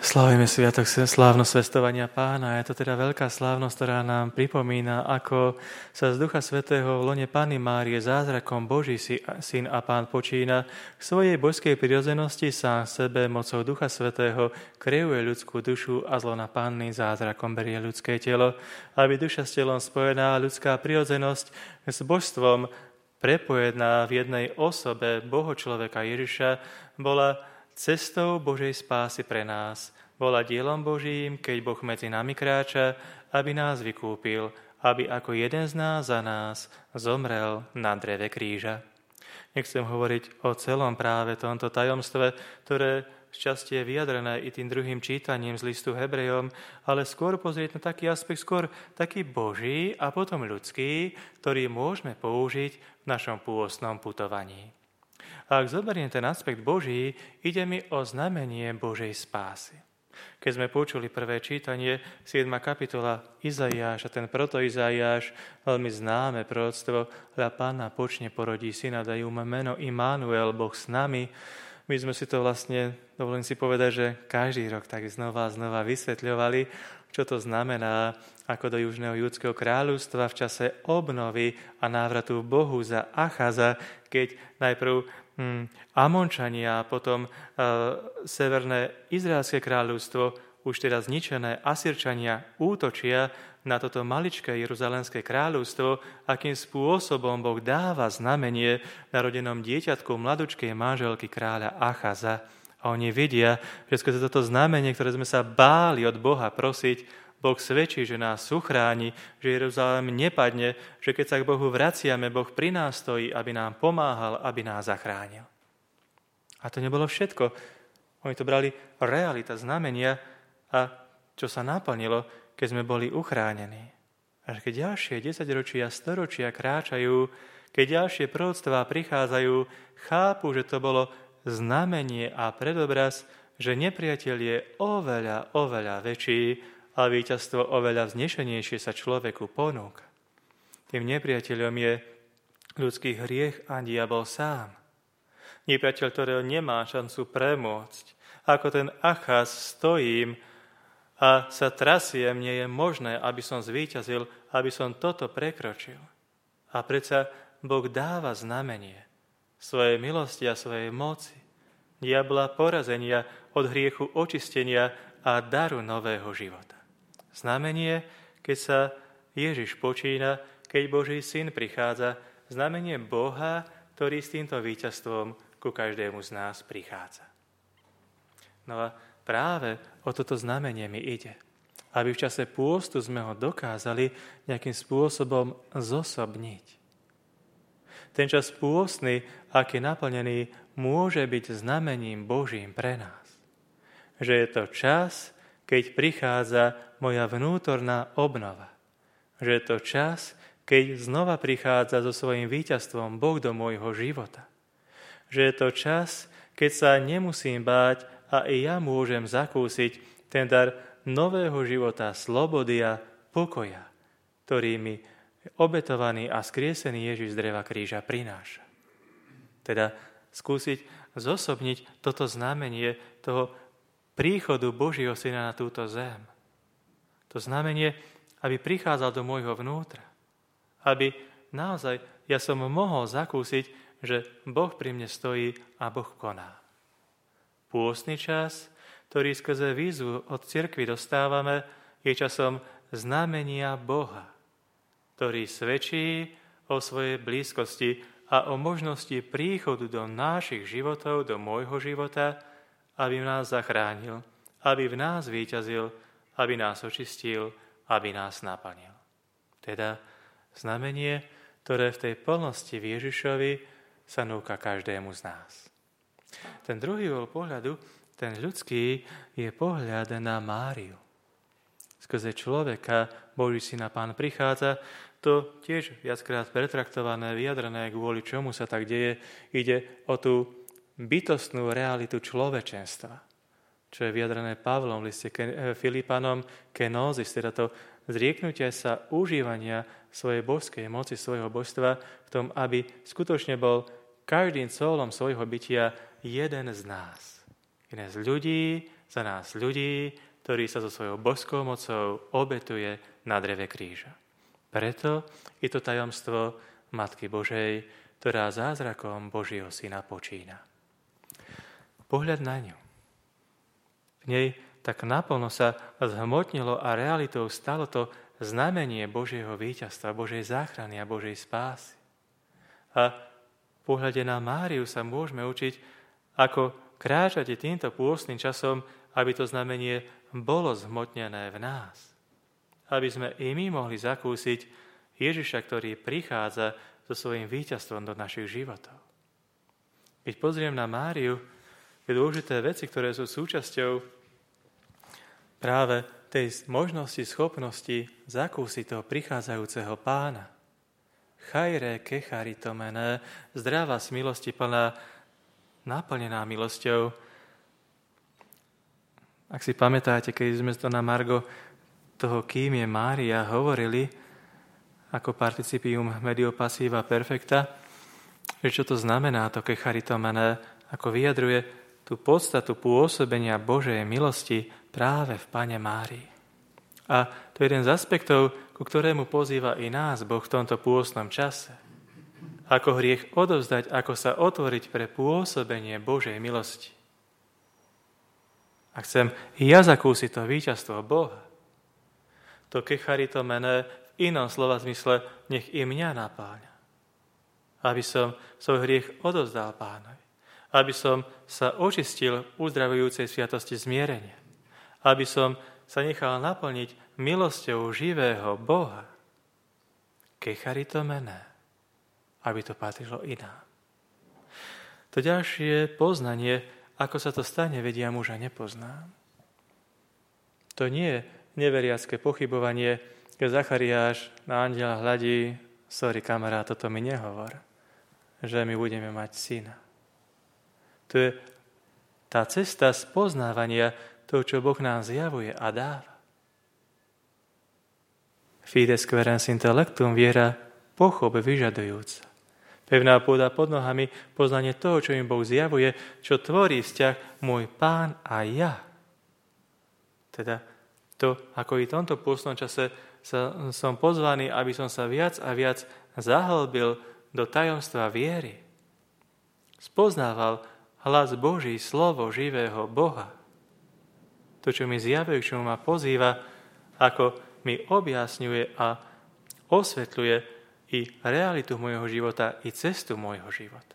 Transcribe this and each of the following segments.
Slávime sviatok slávnosť zvestovania Pána. Je to teda veľká slávnosť, ktorá nám pripomína, ako sa z Ducha Svätého v lone Panny Márie zázrakom Boží Syn a Pán počína k svojej božskej prirodzenosti sám sebe mocou Ducha Svätého kreuje ľudskú dušu a z lona Panny zázrakom berie ľudské telo, aby duša s telom spojená ľudská prirodzenosť s božstvom prepojená v jednej osobe Boho človeka Ježiša bola cestou Božej spásy pre nás. Bola dielom Božím, keď Boh medzi nami kráča, aby nás vykúpil, aby ako jeden z nás za nás zomrel na dreve kríža. Nechcem hovoriť o celom práve tomto tajomstve, ktoré šťastie je vyjadrené i tým druhým čítaním z listu Hebrejom, ale skôr pozrieť na taký aspekt, skôr taký Boží a potom ľudský, ktorý môžeme použiť v našom pôstnom putovaní. A ak zoberiem ten aspekt Boží, ide mi o znamenie Božej spásy. Keď sme počuli prvé čítanie, 7. kapitola Izaiáša, ten proto-Izaiáš, veľmi známe proroctvo, hľa Panna počne porodí syna, dajú mu meno Immanuel, Boh s nami. My sme si to vlastne, dovolím si povedať, že každý rok tak znova a znova vysvetľovali, čo to znamená, ako do južného judského kráľovstva v čase obnovy a návratu Bohu za Achaza, keď najprv Amončania a potom severné Izraelské kráľovstvo, už teda zničené Asýrčania, útočia na toto maličké Jeruzalémske kráľovstvo, akým spôsobom Boh dáva znamenie narodenom dieťatku mladučkej manželky kráľa Achaza. A oni vidia, že skrze toto znamenie, ktoré sme sa báli od Boha prosiť, Boh svedčí, že nás uchráni, že Jeruzalém nepadne, že keď sa k Bohu vraciame, Boh pri nás stojí, aby nám pomáhal, aby nás zachránil. A to nebolo všetko. Oni to brali realita, znamenia a čo sa naplnilo, keď sme boli uchránení. Až keď ďalšie 10 ročia, storočia kráčajú, keď ďalšie proroctvá prichádzajú, chápu, že to bolo znamenie a predobraz, že nepriateľ je oveľa, oveľa väčší a víťazstvo oveľa vznešenejšie sa človeku ponúka. Tým nepriateľom je ľudský hriech a diabol sám. Nepriateľ, ktorého nemá šancu premôcť. Ako ten Achaz stojím a sa trasiem, nie je možné, aby som zvíťazil, aby som toto prekročil. A predsa Boh dáva znamenie svojej milosti a svojej moci, diabla porazenia, od hriechu očistenia a daru nového života. Znamenie, keď sa Ježiš počína, keď Boží Syn prichádza, znamenie Boha, ktorý s týmto víťazstvom ku každému z nás prichádza. No a práve o toto znamenie mi ide, aby v čase pôstu sme ho dokázali nejakým spôsobom zosobniť. Ten čas pôstny, ak je naplnený, môže byť znamením Božím pre nás. Že je to čas, keď prichádza moja vnútorná obnova. Že je to čas, keď znova prichádza so svojím víťazstvom Boh do môjho života. Že je to čas, keď sa nemusím báť a i ja môžem zakúsiť ten dar nového života, slobody a pokoja, ktorý mi obetovaný a skriesený Ježiš z dreva kríža prináša. Teda skúsiť zosobniť toto znamenie toho príchodu Božieho Syna na túto zem. To znamenie, aby prichádzal do môjho vnútra. Aby naozaj ja som mohol zakúsiť, že Boh pri mne stojí a Boh koná. Pôstny čas, ktorý skrze výzvu od cirkvi dostávame, je časom znamenia Boha, ktorý svedčí o svojej blízkosti a o možnosti príchodu do našich životov, do môjho života, aby nás zachránil, aby v nás víťazil, aby nás očistil, aby nás naplnil. Teda znamenie, ktoré v tej plnosti v Ježišovi sa núka každému z nás. Ten druhý pohľadu, ten ľudský, je pohľad na Máriu. Skrze človeka Boží Syn a Pán prichádza, to tiež viackrát pretraktované, vyjadrené, kvôli čomu sa tak deje, ide o tú bytostnú realitu človečenstva, čo je vyjadrené Pavlom v liste Filipanom, kenózis, teda to zrieknutie sa užívania svojej božskej moci, svojho božstva v tom, aby skutočne bol každým colom svojho bytia jeden z nás. Kňaz ľudí, za nás ľudí, ktorý sa so svojou božskou mocou obetuje na dreve kríža. Preto je to tajomstvo Matky Božej, ktorá zázrakom Božieho Syna počína. Pohľad na ňu. V nej tak naplno sa zhmotnilo a realitou stalo to znamenie Božieho víťazstva, Božej záchrany a Božej spásy. A v pohľade na Máriu sa môžeme učiť, ako kráčať týmto pôstnym časom, aby to znamenie bolo zhmotnené v nás. Aby sme i my mohli zakúsiť Ježiša, ktorý prichádza so svojím víťazstvom do našich životov. Keď pozriem na Máriu, je dôležité veci, ktoré sú súčasťou práve tej možnosti, schopnosti zakúsiť toho prichádzajúceho Pána. Chajre kecharitomene, zdravá z milosti plná, naplnená milosťou. Ak si pamätáte, keď sme to na margo toho, kým je Mária, hovorili ako participium medio passiva perfecta, že čo to znamená to kecharitomene, ako vyjadruje tú podstatu pôsobenia Božej milosti práve v Pane Márii. A to je jeden z aspektov, ku ktorému pozýva i nás Boh v tomto pôstnom čase. Ako hriech odovzdať, ako sa otvoriť pre pôsobenie Božej milosti. A chcem i ja zakúsiť to víťazstvo Boha. To kecharitomene v inom slova zmysle nech i mňa napáľa. Aby som svoj hriech odovzdal Pánovi. Aby som sa očistil uzdravujúcej sviatosti zmierenia. Aby som sa nechal naplniť milosťou živého Boha. Kecharitomene, aby to patrilo i nám. To ďalšie poznanie, ako sa to stane, vedia muža nepoznám. To nie je neveriacké pochybovanie, keď Zachariáš na anjela hľadí, sorry kamarát, toto mi nehovor, že my budeme mať syna. To je tá cesta spoznávania toho, čo Boh nám zjavuje a dáva. Fides querens intellectum, viera pochop vyžadujúca. Pevná pôda pod nohami, poznanie toho, čo im Boh zjavuje, čo tvorí vzťah môj Pán a ja. Teda to, ako i v tomto pôstnom čase som pozvaný, aby som sa viac a viac zahlbil do tajomstva viery. Spoznával hlas Boží, slovo živého Boha. To, čo mi zjavuje, čo ma pozýva, ako mi objasňuje a osvetľuje i realitu môjho života, i cestu môjho života.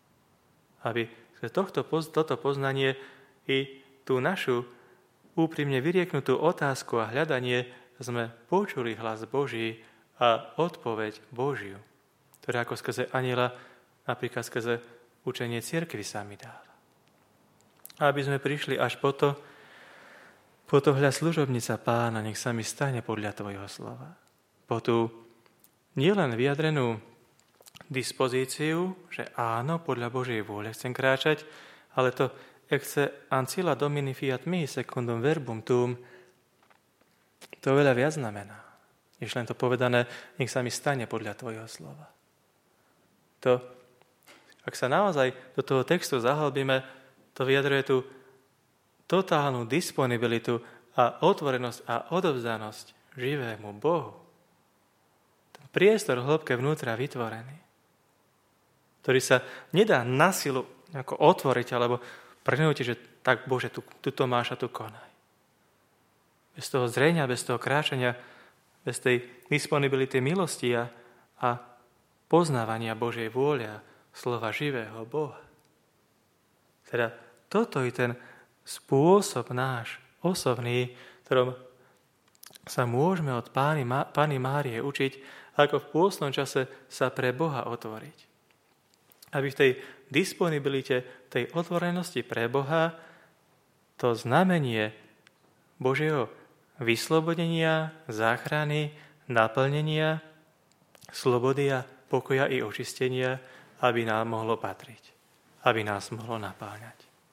Aby toto poznanie i tú našu úprimne vyrieknutú otázku a hľadanie sme počuli hlas Boží a odpoveď Božiu, ktorá ako skrze anjela, napríklad skrze učenie cirkvi sa mi dáva. Aby sme prišli až po to hľa služobnica Pána, nech sa mi stane podľa Tvojho slova. Po tú nielen vyjadrenú dispozíciu, že áno, podľa Božej vôle chcem kráčať, ale to ecce ancilla domini fiat mihi secundum verbum tuum, to veľa viac znamená. Než len to povedané, nech sa mi stane podľa Tvojho slova. To, ak sa naozaj do toho textu zahlbíme, to vyjadruje tú totálnu disponibilitu a otvorenosť a odovzdanosť živému Bohu. Ten priestor hĺbke vnútra vytvorený, ktorý sa nedá na silu ako otvoriť, alebo prehnúť, že tak Bože, tu to máš a tu konaj. Bez toho zrenia, bez toho kráčania, bez tej disponibility milosti a poznávania Božej vôle a slova živého Boha. Teda toto je ten spôsob náš osobný, ktorom sa môžeme od Panny Márie učiť, ako v pôstnom čase sa pre Boha otvoriť. Aby v tej disponibilite, tej otvorenosti pre Boha, to znamenie Božieho vyslobodenia, záchrany, naplnenia, slobody a pokoja i očistenia, aby nám mohlo patriť, aby nás mohlo napáľať.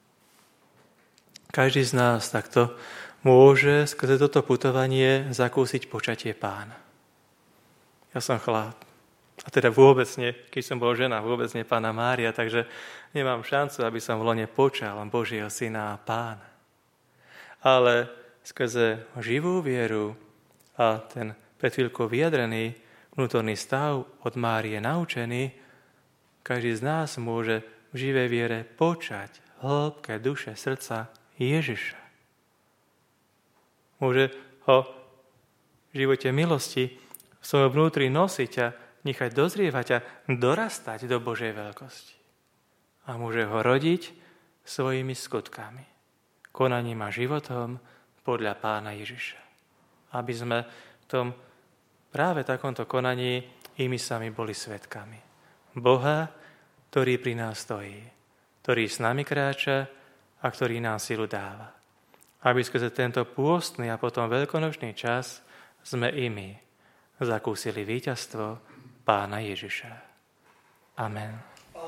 Každý z nás takto môže skrze toto putovanie zakúsiť počatie Pána. Ja som chlap A teda vôbec nie, keď som bol žena, vôbec nie Panna Mária, takže nemám šancu, aby som v lone počal Božieho syna a Pána. Ale skrze živú vieru a ten pred chvíľkou vyjadrený vnútorný stav od Márie naučený, každý z nás môže v živej viere počať v hĺbke duše srdca Ježiša. Môže ho v živote milosti v svojom vnútri nosiť a nechať dozrievať a dorastať do Božej veľkosti. A môže ho rodiť svojimi skutkami, konaním a životom podľa Pána Ježiša. Aby sme v tom práve takomto konaní i my sami boli svedkami Boha, ktorý pri nás stojí, ktorý s nami kráča a ktorý nám silu dáva. Aby skrze tento pôstny a potom veľkonočný čas sme i my zakúsili víťazstvo Pána Ježiša. Amen.